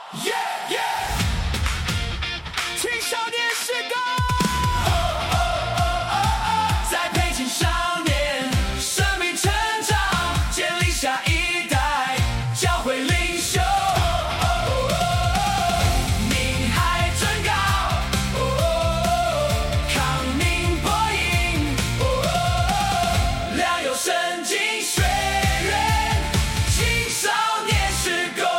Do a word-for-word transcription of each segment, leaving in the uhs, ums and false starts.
Yeah, yeah! 青少年时光，栽培青少年，生命成长，建立下一代教会领袖。名海尊高，康宁播音，良友圣经学院，青少年时光。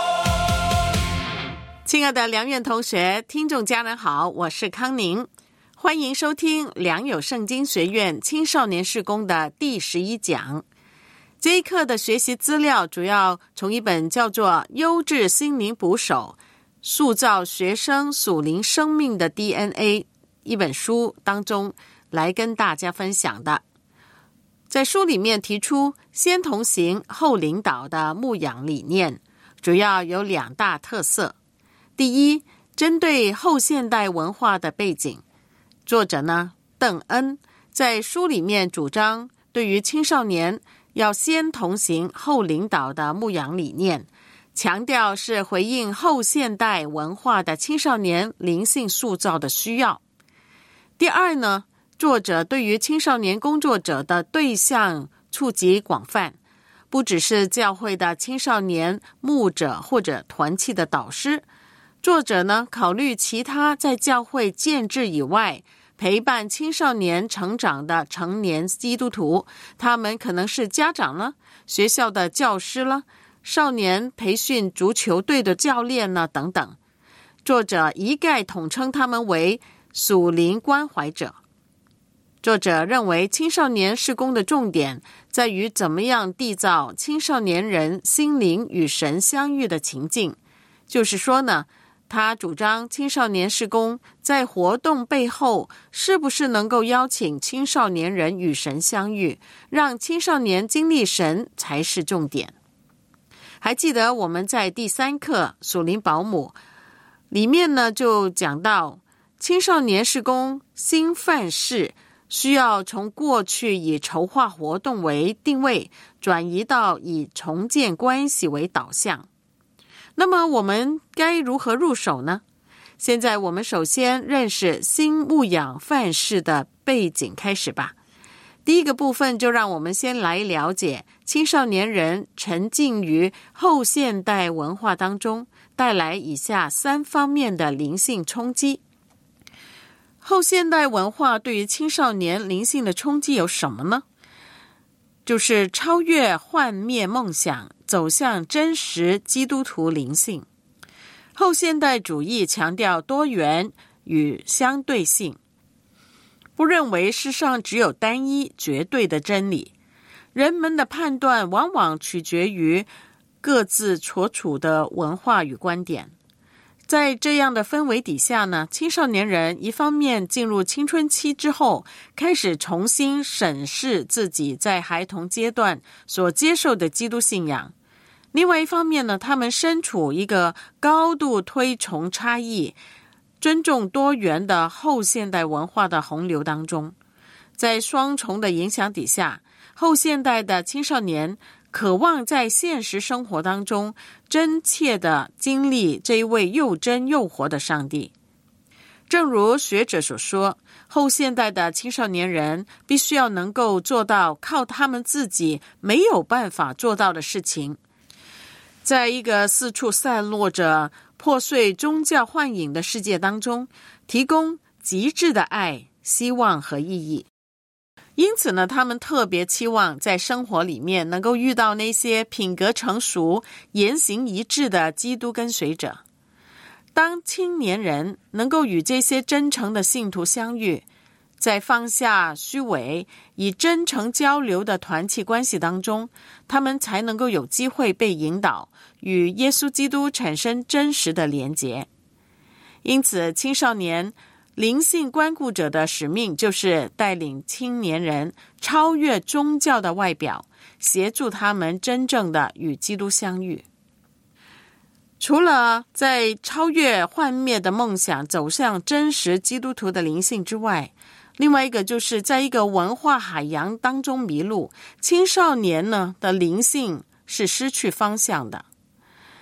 亲爱的良院同学、听众家人好，我是康宁，欢迎收听良友圣经学院青少年事工的第十一讲。这一课的学习资料主要从一本叫做《优质心灵捕手：塑造学生属灵生命的 D N A》 一本书当中来跟大家分享的。在书里面提出先同行后领导的牧养理念，主要有两大特色。第一，针对后现代文化的背景，作者呢邓恩在书里面主张对于青少年要先同行后领导的牧养理念，强调是回应后现代文化的青少年灵性塑造的需要。第二呢，作者对于青少年工作者的对象触及广泛，不只是教会的青少年牧者或者团契的导师，作者呢考虑其他在教会建制以外陪伴青少年成长的成年基督徒，他们可能是家长了，学校的教师了，少年培训足球队的教练呢等等。作者一概统称他们为属灵关怀者。作者认为青少年事工的重点在于怎么样缔造青少年人心灵与神相遇的情境，就是说呢，他主张青少年事工在活动背后是不是能够邀请青少年人与神相遇，让青少年经历神才是重点。还记得我们在第三课属灵保姆里面呢，就讲到青少年事工新范式需要从过去以筹划活动为定位，转移到以重建关系为导向。那么我们该如何入手呢？现在我们首先认识新牧养范式的背景开始吧。第一个部分就让我们先来了解青少年人沉浸于后现代文化当中，带来以下三方面的灵性冲击。后现代文化对于青少年灵性的冲击有什么呢？就是超越幻灭梦想，走向真实基督徒灵性。后现代主义强调多元与相对性，不认为世上只有单一绝对的真理，人们的判断往往取决于各自所处的文化与观点。在这样的氛围底下呢，青少年人一方面进入青春期之后，开始重新审视自己在孩童阶段所接受的基督信仰；另外一方面呢，他们身处一个高度推崇差异、尊重多元的后现代文化的洪流当中。在双重的影响底下，后现代的青少年渴望在现实生活当中真切地经历这一位又真又活的上帝。正如学者所说，后现代的青少年人必须要能够做到靠他们自己没有办法做到的事情，在一个四处散落着破碎宗教幻影的世界当中，提供极致的爱、希望和意义。因此呢，他们特别期望在生活里面能够遇到那些品格成熟、言行一致的基督跟随者。当青年人能够与这些真诚的信徒相遇，在放下虚伪、以真诚交流的团契关系当中，他们才能够有机会被引导，与耶稣基督产生真实的连结。因此，青少年灵性关顾者的使命就是带领青年人超越宗教的外表，协助他们真正的与基督相遇。除了在超越幻灭的梦想，走向真实基督徒的灵性之外，另外一个就是在一个文化海洋当中迷路，青少年呢的灵性是失去方向的。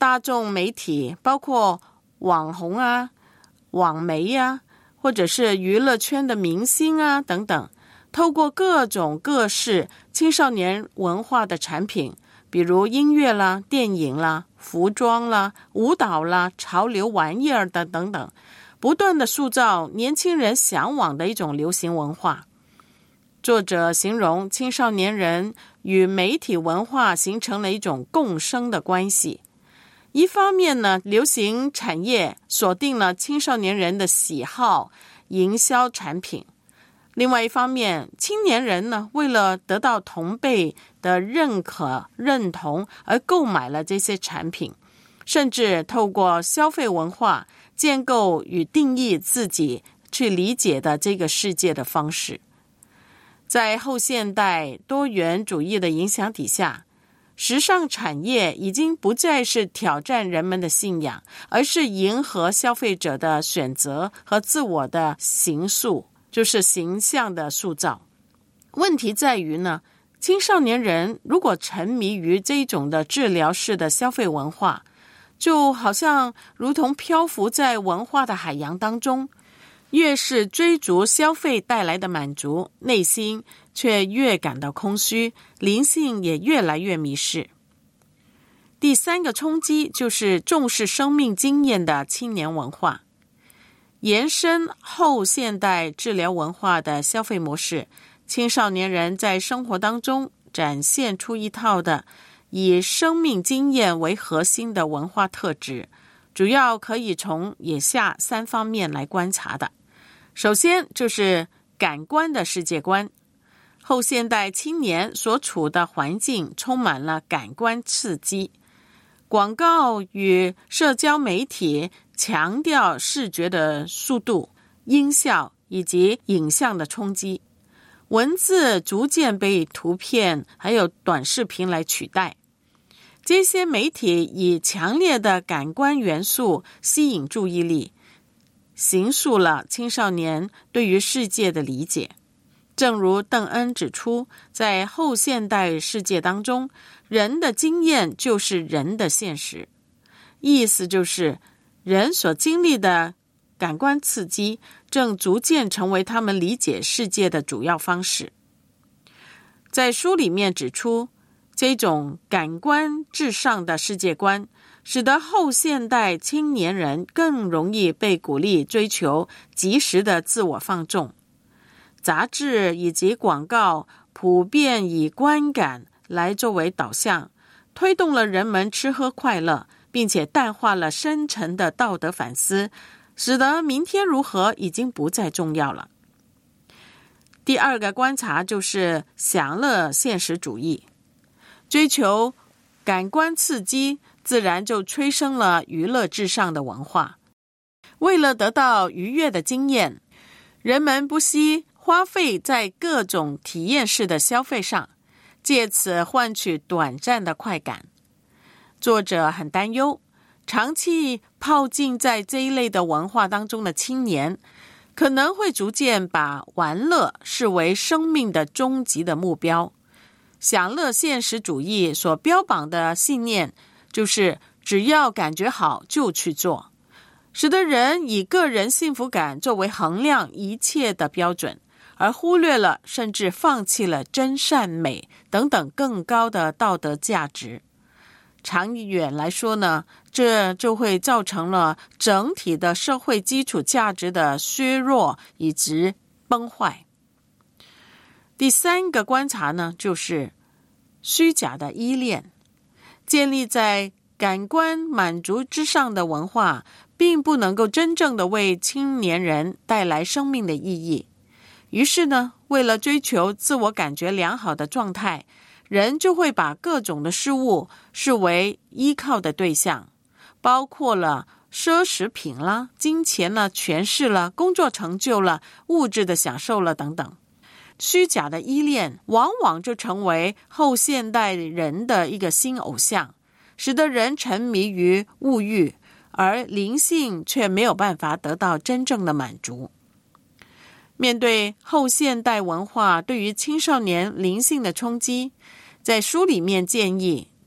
大众媒体，包括网红啊、网媒啊，或者是娱乐圈的明星啊等等，透过各种各式青少年文化的产品，比如音乐啦、电影啦、服装啦、舞蹈啦、潮流玩意儿的等等，不断的塑造年轻人向往的一种流行文化。作者形容青少年人与媒体文化形成了一种共生的关系。一方面呢，流行产业锁定了青少年人的喜好，营销产品；另外一方面，青年人呢，为了得到同辈的认可、认同而购买了这些产品，甚至透过消费文化建构与定义自己去理解的这个世界的方式。在后现代多元主义的影响底下，时尚产业已经不再是挑战人们的信仰，而是迎合消费者的选择和自我的形塑，就是形象的塑造。问题在于呢，青少年人如果沉迷于这一种的治疗式的消费文化，就好像如同漂浮在文化的海洋当中，越是追逐消费带来的满足，内心却越感到空虚，灵性也越来越迷失。第三个冲击就是重视生命经验的青年文化。延伸后现代治疗文化的消费模式，青少年人在生活当中展现出一套的以生命经验为核心的文化特质，主要可以从以下三方面来观察的。首先就是感官的世界观。后现代青年所处的环境充满了感官刺激，广告与社交媒体强调视觉的速度、音效以及影像的冲击，文字逐渐被图片还有短视频来取代。这些媒体以强烈的感官元素吸引注意力，形塑了青少年对于世界的理解。正如邓恩指出，在后现代世界当中，人的经验就是人的现实，意思就是人所经历的感官刺激正逐渐成为他们理解世界的主要方式。在书里面指出，这种感官至上的世界观使得后现代青年人更容易被鼓励追求及时的自我放纵。杂志以及广告普遍以观感来作为导向，推动了人们吃喝快乐，并且淡化了深沉的道德反思，使得明天如何已经不再重要了。第二个观察就是享乐现实主义，追求感官刺激，自然就催生了娱乐至上的文化。为了得到愉悦的经验，人们不惜花费在各种体验式的消费上，借此换取短暂的快感。作者很担忧，长期泡浸在这一类的文化当中的青年，可能会逐渐把玩乐视为生命的终极的目标。享乐现实主义所标榜的信念，就是只要感觉好就去做，使得人以个人幸福感作为衡量一切的标准，而忽略了甚至放弃了真善美等等更高的道德价值。长远来说呢，这就会造成了整体的社会基础价值的削弱以及崩坏。第三个观察呢，就是虚假的依恋。建立在感官满足之上的文化，并不能够真正的为青年人带来生命的意义。于是呢，为了追求自我感觉良好的状态，人就会把各种的事物视为依靠的对象，包括了奢侈品啦、金钱啦、权势啦、工作成就啦、物质的享受了等等。虚假的依恋往往就成为后现代人的一个新偶像，使得人沉迷于物欲，而灵性却没有办法得到真正的满足。面对后现代文化对于青少年灵性的冲击，在书里面建议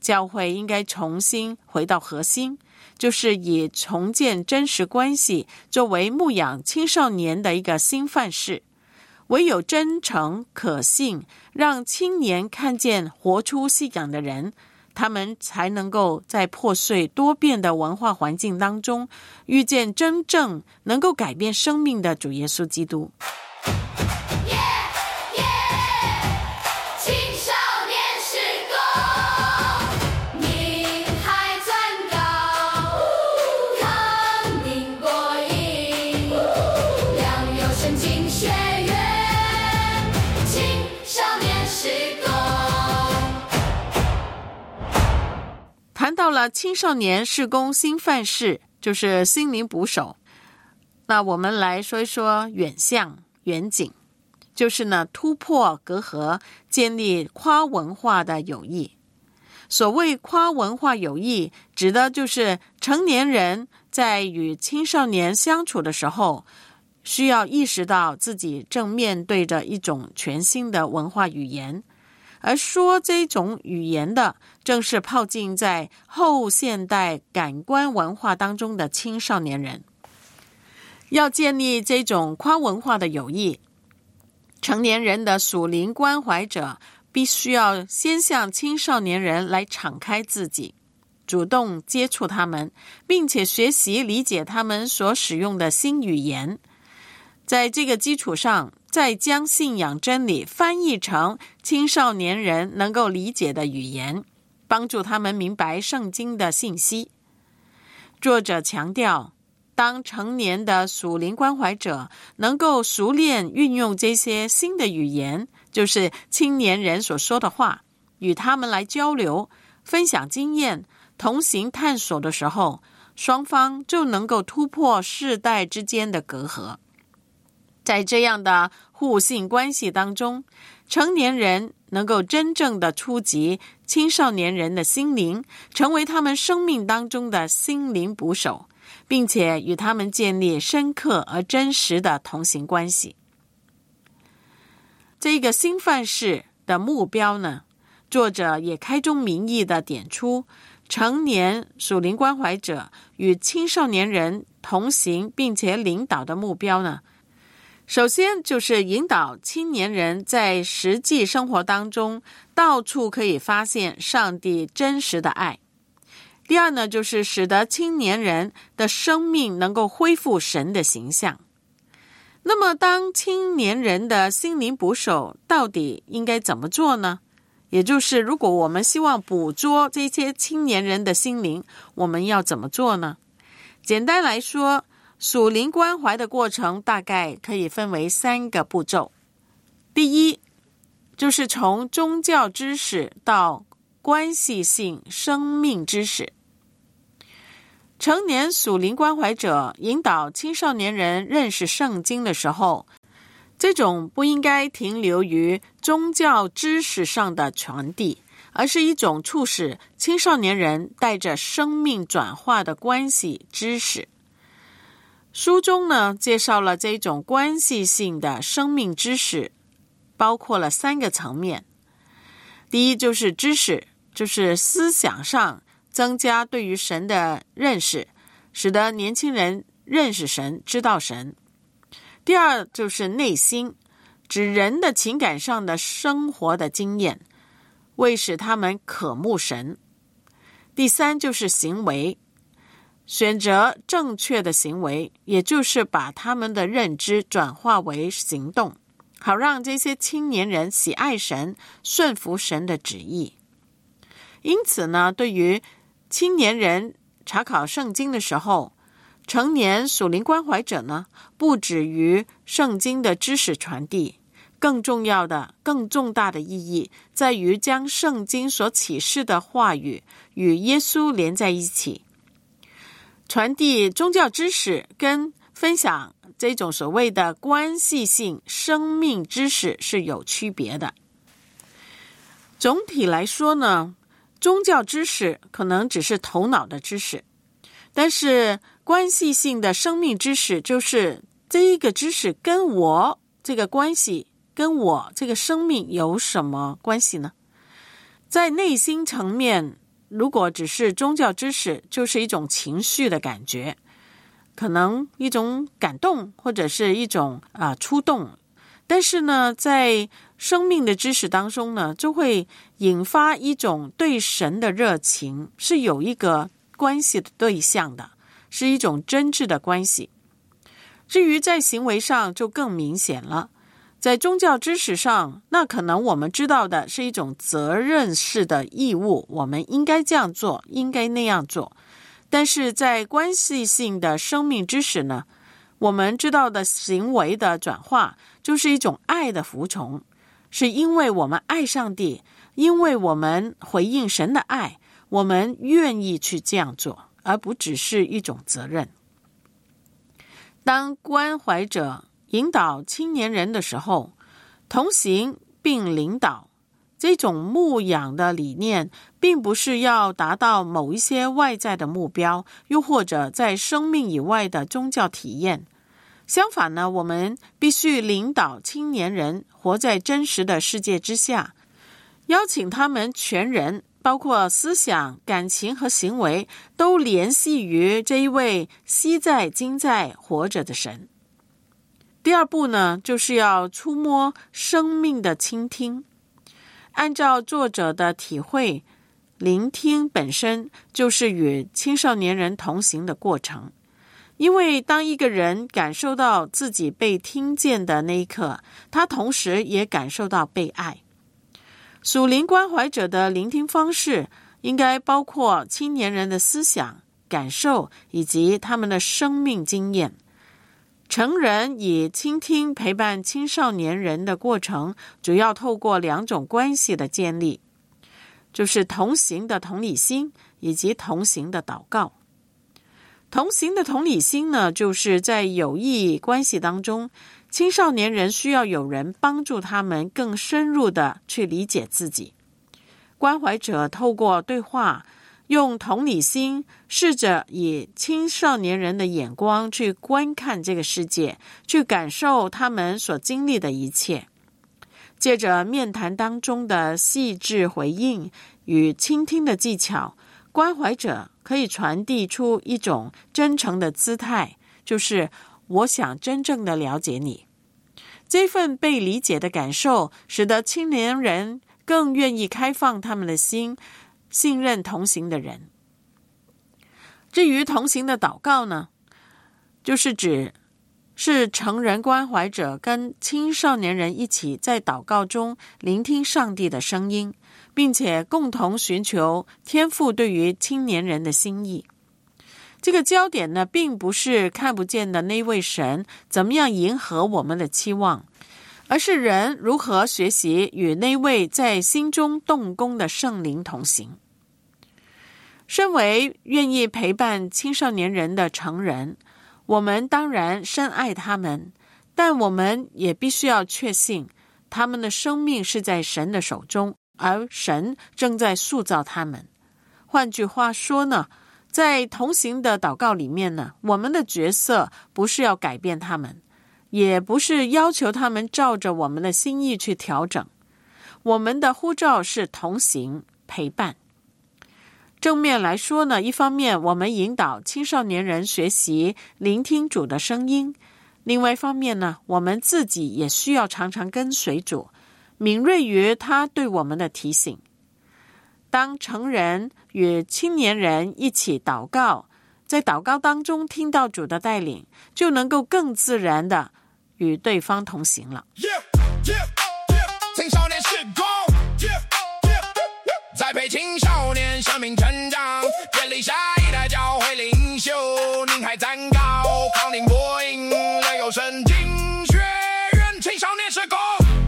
教会应该重新回到核心，就是以重建真实关系作为牧养青少年的一个新范式。唯有真诚可信，让青年看见活出信仰的人，他们才能够在破碎多变的文化环境当中，遇见真正能够改变生命的主耶稣基督。谈到了青少年事工新范式，就是心灵捕手。那我们来说一说远向远景，就是呢突破隔阂，建立跨文化的友谊。所谓跨文化友谊，指的就是成年人在与青少年相处的时候，需要意识到自己正面对着一种全新的文化语言。而说这种语言的，正是泡浸在后现代感官文化当中的青少年人。要建立这种跨文化的友谊，成年人的属灵关怀者必须要先向青少年人来敞开自己，主动接触他们，并且学习理解他们所使用的新语言。在这个基础上，再将信仰真理翻译成青少年人能够理解的语言，帮助他们明白圣经的信息。作者强调，当成年的属灵关怀者能够熟练运用这些新的语言，就是青年人所说的话，与他们来交流、分享经验、同行探索的时候，双方就能够突破世代之间的隔阂。在这样的互信关系当中，成年人能够真正的触及青少年人的心灵，成为他们生命当中的心灵捕手，并且与他们建立深刻而真实的同行关系。这个新范式的目标呢，作者也开宗明义地点出，成年属灵关怀者与青少年人同行并且领导的目标呢，首先就是引导青年人在实际生活当中到处可以发现上帝真实的爱。第二呢，就是使得青年人的生命能够恢复神的形象。那么当青年人的心灵捕手到底应该怎么做呢？也就是如果我们希望捕捉这些青年人的心灵，我们要怎么做呢？简单来说，属灵关怀的过程大概可以分为三个步骤。第一，就是从宗教知识到关系性生命知识。成年属灵关怀者引导青少年人认识圣经的时候，这种不应该停留于宗教知识上的传递，而是一种促使青少年人带着生命转化的关系知识。书中呢，介绍了这种关系性的生命知识，包括了三个层面。第一就是知识，就是思想上增加对于神的认识，使得年轻人认识神，知道神。第二就是内心，指人的情感上的生活的经验，为使他们渴慕神。第三就是行为，选择正确的行为，也就是把他们的认知转化为行动，好让这些青年人喜爱神，顺服神的旨意。因此呢，对于青年人查考圣经的时候，成年属灵关怀者呢，不止于圣经的知识传递，更重要的、更重大的意义在于将圣经所启示的话语与耶稣连在一起。传递宗教知识跟分享这种所谓的关系性生命知识是有区别的。总体来说呢，宗教知识可能只是头脑的知识，但是关系性的生命知识就是这一个知识跟我这个关系，跟我这个生命有什么关系呢？在内心层面如果只是宗教知识，就是一种情绪的感觉，可能一种感动或者是一种啊、呃、触动。但是呢，在生命的知识当中呢，就会引发一种对神的热情，是有一个关系的对象的，是一种真挚的关系。至于在行为上就更明显了，在宗教知识上，那可能我们知道的是一种责任式的义务，我们应该这样做，应该那样做。但是在关系性的生命知识呢，我们知道的行为的转化就是一种爱的服从，是因为我们爱上帝，因为我们回应神的爱，我们愿意去这样做，而不只是一种责任。当关怀者引导青年人的时候，同行并领导，这种牧养的理念并不是要达到某一些外在的目标，又或者在生命以外的宗教体验。相反呢，我们必须领导青年人活在真实的世界之下，邀请他们全人，包括思想、感情和行为，都联系于这一位昔在今在活着的神。第二步呢，就是要触摸生命的倾听。按照作者的体会，聆听本身就是与青少年人同行的过程。因为当一个人感受到自己被听见的那一刻，他同时也感受到被爱。属灵关怀者的聆听方式应该包括青年人的思想、感受以及他们的生命经验。成人以倾听陪伴青少年人的过程，主要透过两种关系的建立，就是同行的同理心以及同行的祷告。同行的同理心呢，就是在友谊关系当中，青少年人需要有人帮助他们更深入的去理解自己。关怀者透过对话，用同理心试着以青少年人的眼光去观看这个世界，去感受他们所经历的一切。借着面谈当中的细致回应与倾听的技巧，关怀者可以传递出一种真诚的姿态，就是我想真正的了解你。这份被理解的感受，使得青年人更愿意开放他们的心，信任同行的人。至于同行的祷告呢，就是指是成人关怀者跟青少年人一起在祷告中聆听上帝的声音，并且共同寻求天父对于青年人的心意。这个焦点呢，并不是看不见的那位神怎么样迎合我们的期望，而是人如何学习与那位在心中动工的圣灵同行。身为愿意陪伴青少年人的成人，我们当然深爱他们，但我们也必须要确信他们的生命是在神的手中，而神正在塑造他们。换句话说呢，在同行的祷告里面呢，我们的角色不是要改变他们，也不是要求他们照着我们的心意去调整。我们的呼召是同行陪伴。正面来说呢，一方面我们引导青少年人学习聆听主的声音，另外一方面呢，我们自己也需要常常跟随主，敏锐于他对我们的提醒。当成人与青年人一起祷告，在祷告当中听到主的带领，就能够更自然的与对方同行了。 Yeah, yeah, yeah, 青少年时光 yeah, yeah, yeah, 栽培青少年生命成长，建立下一代教会领袖。您还站高，康宁播音良友圣经学院青少年时光。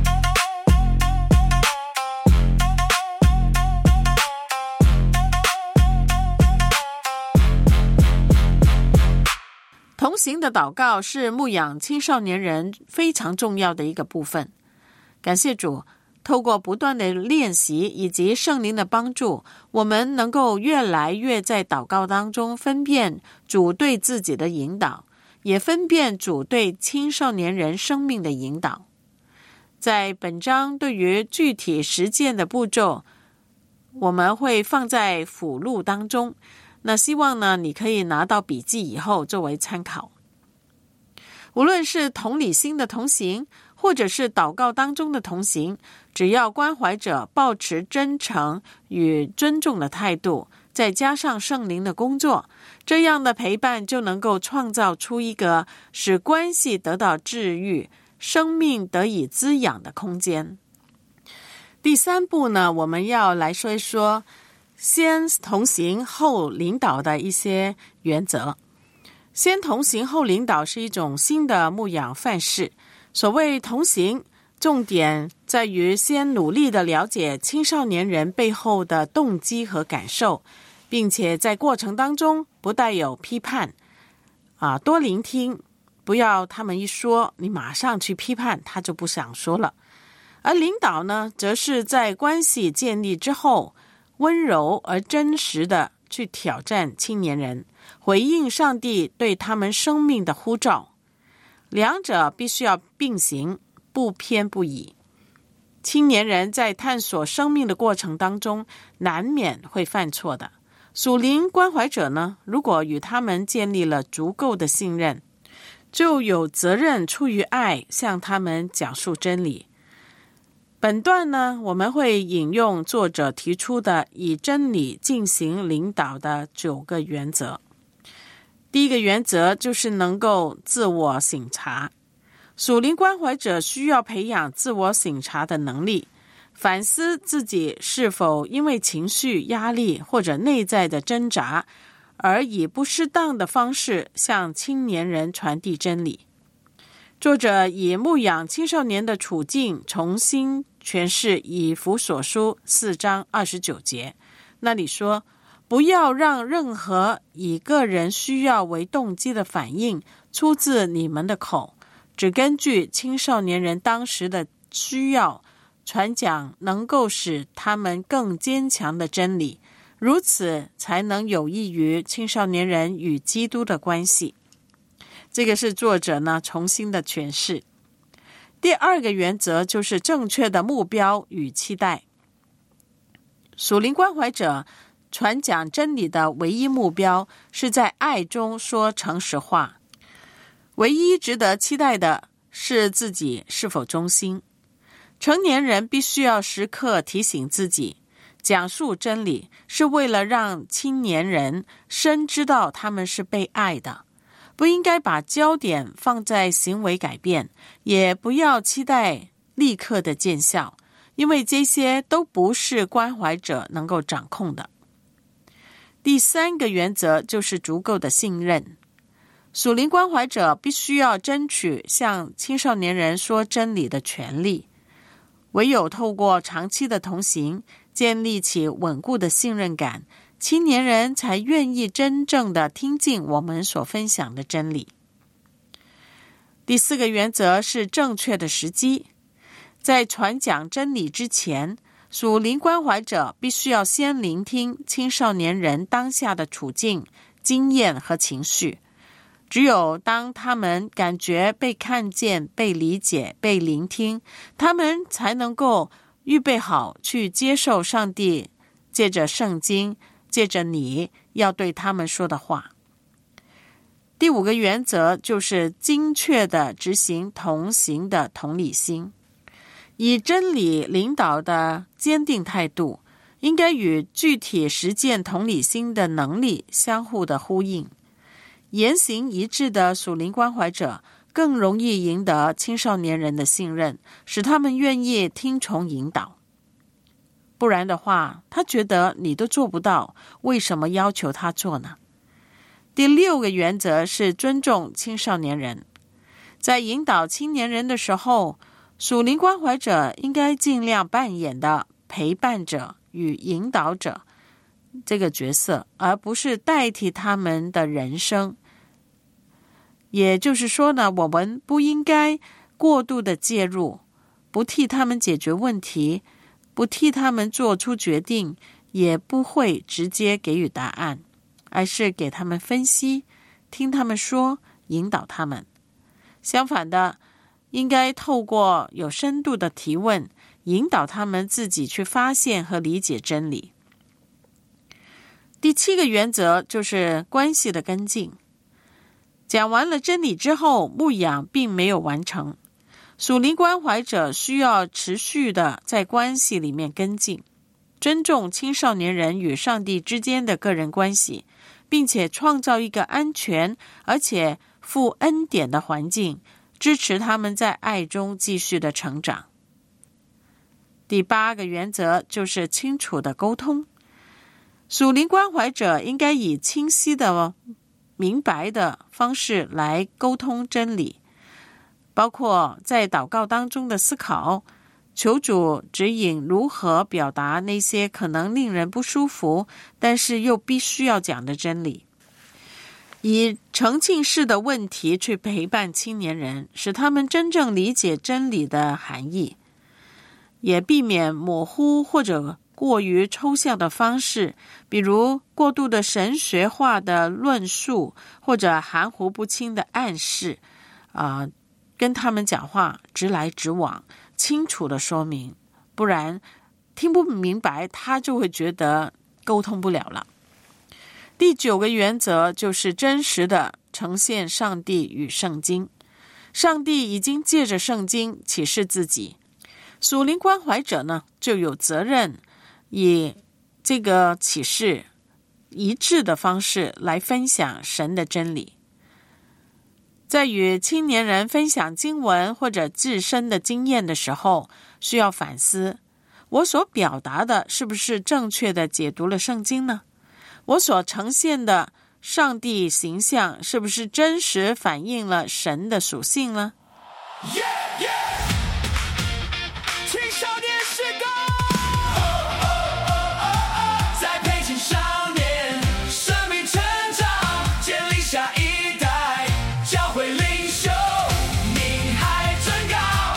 同行的祷告是牧养青少年人非常重要的一个部分。感谢主，透过不断的练习以及圣灵的帮助，我们能够越来越在祷告当中分辨主对自己的引导，也分辨主对青少年人生命的引导。在本章对于具体实践的步骤， 我们会放在附录当中，那希望呢你可以拿到笔记以后作为参考。无论是同理心的同行，或者是祷告当中的同行，只要关怀者抱持真诚与尊重的态度，再加上圣灵的工作，这样的陪伴就能够创造出一个使关系得到治愈、生命得以滋养的空间。第三步呢，我们要来说一说先同行后领导的一些原则。先同行后领导是一种新的牧养范式。所谓同行，重点在于先努力地了解青少年人背后的动机和感受，并且在过程当中不带有批判，啊，多聆听，不要他们一说你马上去批判，他就不想说了。而领导呢，则是在关系建立之后，温柔而真实的去挑战青年人，回应上帝对他们生命的呼召。两者必须要并行，不偏不倚。青年人在探索生命的过程当中，难免会犯错的。属灵关怀者呢，如果与他们建立了足够的信任，就有责任出于爱向他们讲述真理。本段呢，我们会引用作者提出的以真理进行领导的九个原则。第一个原则就是能够自我省察。属灵关怀者需要培养自我省察的能力，反思自己是否因为情绪、压力或者内在的挣扎，而以不适当的方式向青年人传递真理。作者以牧养青少年的处境重新诠释以弗所书四章二十九节，那里说，不要让任何以个人需要为动机的反应出自你们的口，只根据青少年人当时的需要传讲能够使他们更坚强的真理，如此才能有益于青少年人与基督的关系。这个是作者呢重新的诠释。第二个原则就是正确的目标与期待。属灵关怀者传讲真理的唯一目标是在爱中说诚实话，唯一值得期待的是自己是否忠心。成年人必须要时刻提醒自己，讲述真理是为了让青年人深知道他们是被爱的，不应该把焦点放在行为改变，也不要期待立刻的见效，因为这些都不是关怀者能够掌控的。第三个原则就是足够的信任。属灵关怀者必须要争取向青少年人说真理的权利，唯有透过长期的同行，建立起稳固的信任感，青年人才愿意真正的听进我们所分享的真理。第四个原则是正确的时机。在传讲真理之前，属灵关怀者必须要先聆听青少年人当下的处境、经验和情绪。只有当他们感觉被看见、被理解、被聆听，他们才能够预备好去接受上帝借着圣经、借着你要对他们说的话。第五个原则就是精确的执行同行的同理心。以真理领导的坚定态度，应该与具体实践同理心的能力相互的呼应。言行一致的属灵关怀者更容易赢得青少年人的信任，使他们愿意听从引导。不然的话，他觉得你都做不到，为什么要求他做呢？第六个原则是尊重青少年人。在引导青年人的时候，属灵关怀者应该尽量扮演的陪伴者与引导者这个角色，而不是代替他们的人生。也就是说呢，我们不应该过度的介入，不替他们解决问题，不替他们做出决定，也不会直接给予答案，而是给他们分析，听他们说，引导他们。相反的，应该透过有深度的提问，引导他们自己去发现和理解真理。 第七个原则就是关系的跟进。讲完了真理之后，牧养并没有完成，属灵关怀者需要持续的在关系里面跟进，尊重青少年人与上帝之间的个人关系，并且创造一个安全而且富恩典的环境，支持他们在爱中继续的成长。第八个原则就是清楚的沟通。属灵关怀者应该以清晰的、明白的方式来沟通真理，包括在祷告当中的思考，求主指引如何表达那些可能令人不舒服，但是又必须要讲的真理。以澄清式的问题去陪伴青年人，使他们真正理解真理的含义，也避免模糊或者过于抽象的方式，比如过度的神学化的论述，或者含糊不清的暗示，啊、呃，跟他们讲话直来直往，清楚的说明，不然听不明白，他就会觉得沟通不了了。第九个原则就是真实的呈现上帝与圣经。上帝已经借着圣经启示自己，属灵关怀者呢就有责任以这个启示一致的方式来分享神的真理。在与青年人分享经文或者自身的经验的时候，需要反思，我所表达的是不是正确的解读了圣经呢？我所呈现的上帝形象是不是真实反映了神的属性呢？ Yeah, yeah! 青少年时光栽培青少年生命成长，建立下一代教会领袖，名海真高，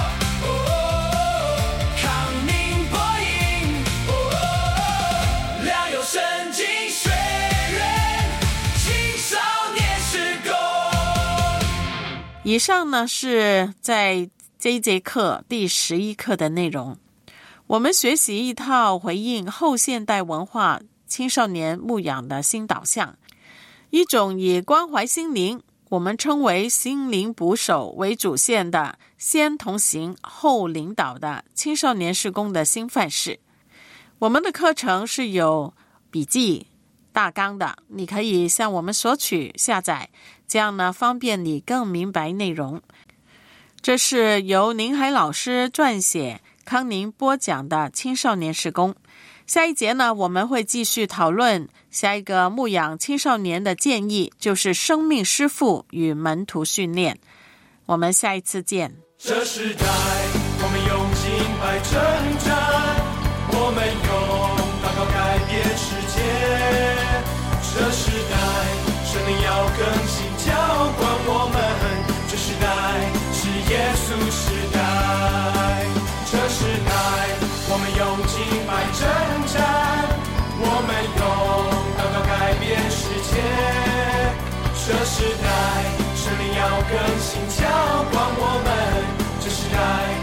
康宁播音，良友圣经学院青少年时光。 以上呢是在这一节课第十一课的内容。我们学习一套回应后现代文化青少年牧养的新导向，一种以关怀心灵，我们称为心灵捕手为主线的先同行后领导的青少年事工的新范式。我们的课程是有笔记大纲的，你可以向我们索取下载，这样呢方便你更明白内容。这是由宁海老师撰写，康宁播讲的青少年事工。下一节呢，我们会继续讨论下一个牧养青少年的建议，就是生命师傅与门徒训练。我们下一次见。 这时代我们用敬拜征战，我们用祷告改变世界。这时代生命要更新浇灌我们，这时代是耶稣时代。这时代我们用敬拜征战，我们用祷告改变世界。这时代生命要更新浇灌我们，这时代